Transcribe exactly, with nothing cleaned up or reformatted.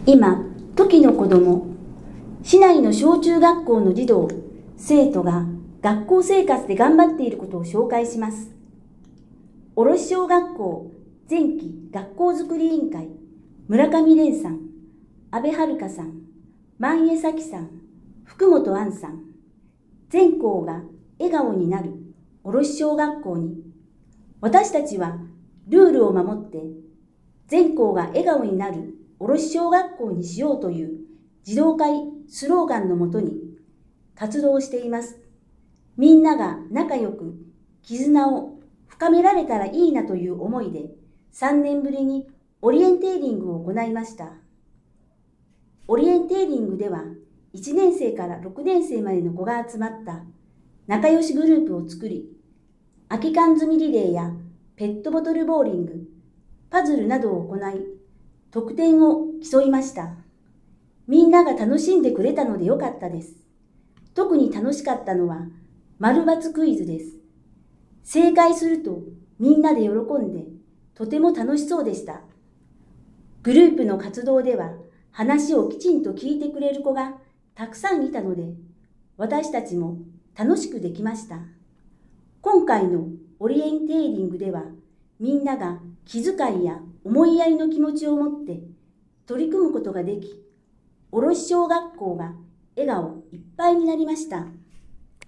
今、時の子ども、市内の小中学校の児童、生徒が学校生活で頑張っていることを紹介します。卸小学校前期学校づくり委員会、村上蓮さん、安倍遥さん、万江咲さん、福本杏さん。全校が笑顔になる卸小学校に、私たちはルールを守って全校が笑顔になる卸小学校にしようという児童会スローガンのもとに活動しています。みんなが仲良く絆を深められたらいいなという思いでさんねんぶりにオリエンテーリングを行いました。オリエンテーリングではいちねん生からろくねん生までの子が集まった仲良しグループを作り、空き缶積みリレーやペットボトルボーリング、パズルなどを行い、得点を競いました。みんなが楽しんでくれたのでよかったです。特に楽しかったのは丸×クイズです。正解するとみんなで喜んで、とても楽しそうでした。グループの活動では話をきちんと聞いてくれる子がたくさんいたので、私たちも楽しくできました。今回のオリエンテーリングでは、みんなが気遣いや思いやりの気持ちを持って取り組むことができ、卸小学校が笑顔いっぱいになりました。